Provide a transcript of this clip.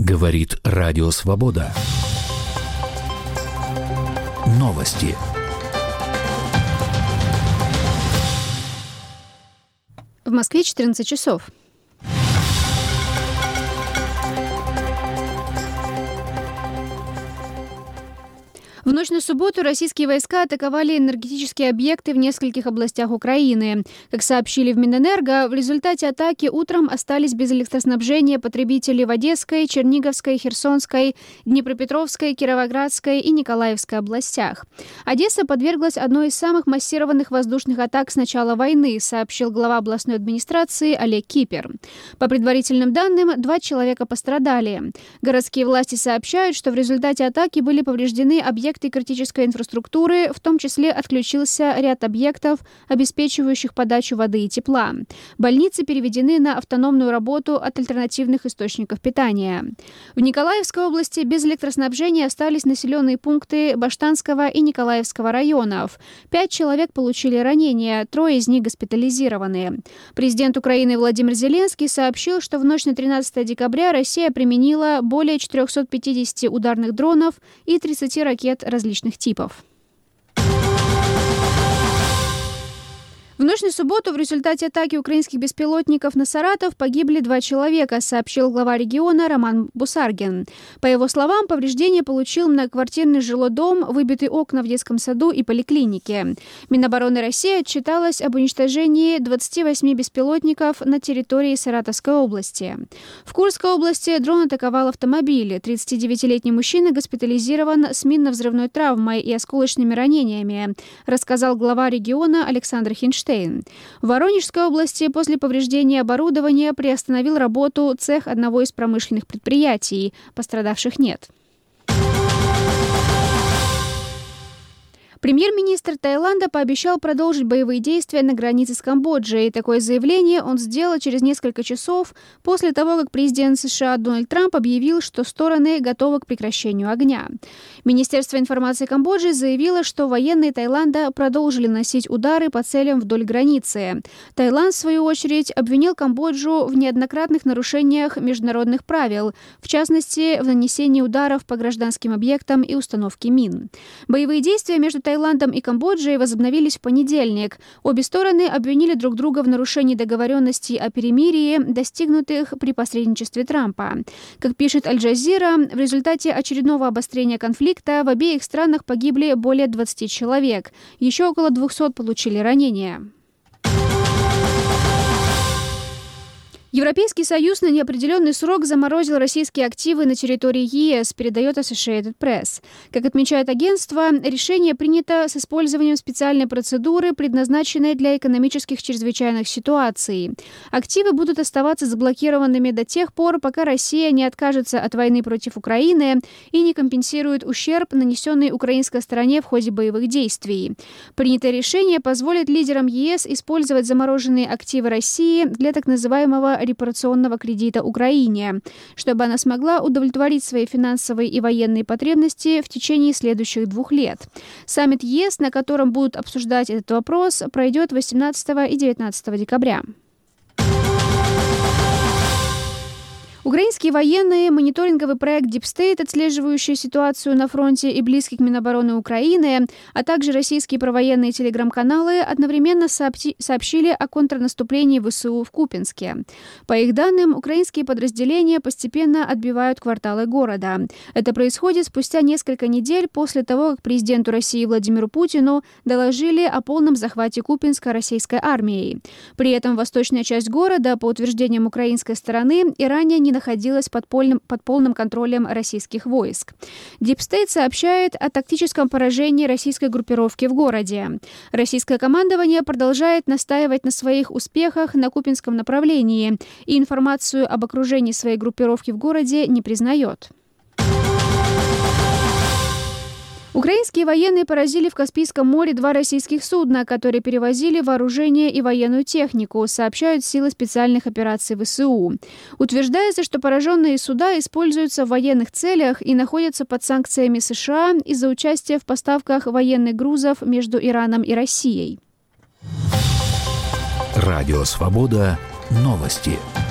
Говорит Радио Свобода. Новости. В Москве 14 часов. В ночь на субботу российские войска атаковали энергетические объекты в нескольких областях Украины. Как сообщили в Минэнерго, в результате атаки утром остались без электроснабжения потребители в Одесской, Черниговской, Херсонской, Днепропетровской, Кировоградской и Николаевской областях. Одесса подверглась одной из самых массированных воздушных атак с начала войны, сообщил глава областной администрации Олег Кипер. По предварительным данным, 2 человека пострадали. Городские власти сообщают, что в результате атаки были повреждены объекты критической инфраструктуры, в том числе отключился ряд объектов, обеспечивающих подачу воды и тепла. Больницы переведены на автономную работу от альтернативных источников питания. В Николаевской области без электроснабжения остались населенные пункты Баштанского и Николаевского районов. 5 человек получили ранения, 3 из них госпитализированы. Президент Украины Владимир Зеленский сообщил, что в ночь на 13 декабря Россия применила более 450 ударных дронов и 30 ракет различных типов. В ночь на субботу в результате атаки украинских беспилотников на Саратов погибли 2 человека, сообщил глава региона Роман Бусаргин. По его словам, повреждения получил многоквартирный жилой дом, выбиты окна в детском саду и поликлинике. Минобороны России отчиталась об уничтожении 28 беспилотников на территории Саратовской области. В Курской области дрон атаковал автомобиль. 39-летний мужчина госпитализирован с минно-взрывной травмой и осколочными ранениями, рассказал глава региона Александр Хинштейн. В Воронежской области после повреждения оборудования приостановил работу цех одного из промышленных предприятий. Пострадавших нет. Премьер-министр Таиланда пообещал продолжить боевые действия на границе с Камбоджей. Такое заявление он сделал через несколько часов после того, как президент США Дональд Трамп объявил, что стороны готовы к прекращению огня. Министерство информации Камбоджи заявило, что военные Таиланда продолжили наносить удары по целям вдоль границы. Таиланд, в свою очередь, обвинил Камбоджу в неоднократных нарушениях международных правил, в частности, в нанесении ударов по гражданским объектам и установке мин. Боевые действия между Таиландом и Камбоджей возобновились в понедельник. Обе стороны обвинили друг друга в нарушении договоренностей о перемирии, достигнутых при посредничестве Трампа. Как пишет Аль-Джазира, в результате очередного обострения конфликта в обеих странах погибли более 20 человек. Еще около 200 получили ранения. Европейский Союз на неопределенный срок заморозил российские активы на территории ЕС, передает Associated Press. Как отмечает агентство, решение принято с использованием специальной процедуры, предназначенной для экономических чрезвычайных ситуаций. Активы будут оставаться заблокированными до тех пор, пока Россия не откажется от войны против Украины и не компенсирует ущерб, нанесенный украинской стороне в ходе боевых действий. Принятое решение позволит лидерам ЕС использовать замороженные активы России для так называемого репарационного кредита Украине, чтобы она смогла удовлетворить свои финансовые и военные потребности в течение следующих 2 лет. Саммит ЕС, на котором будут обсуждать этот вопрос, пройдет 18 и 19 декабря. Украинские военные, мониторинговый проект Deep State, отслеживающий ситуацию на фронте и близкий к Минобороны Украины, а также российские провоенные телеграм-каналы одновременно сообщили о контрнаступлении ВСУ в Купянске. По их данным, украинские подразделения постепенно отбивают кварталы города. Это происходит спустя несколько недель после того, как президенту России Владимиру Путину доложили о полном захвате Купянска российской армией. При этом восточная часть города, по утверждениям украинской стороны, и ранее не находилась под полным контролем российских войск. Deep State сообщает о тактическом поражении российской группировки в городе. Российское командование продолжает настаивать на своих успехах на Купянском направлении и информацию об окружении своей группировки в городе не признает. Украинские военные поразили в Каспийском море 2 российских судна, которые перевозили вооружение и военную технику, сообщают силы специальных операций ВСУ. Утверждается, что пораженные суда используются в военных целях и находятся под санкциями США из-за участия в поставках военных грузов между Ираном и Россией. Радио Свобода. Новости.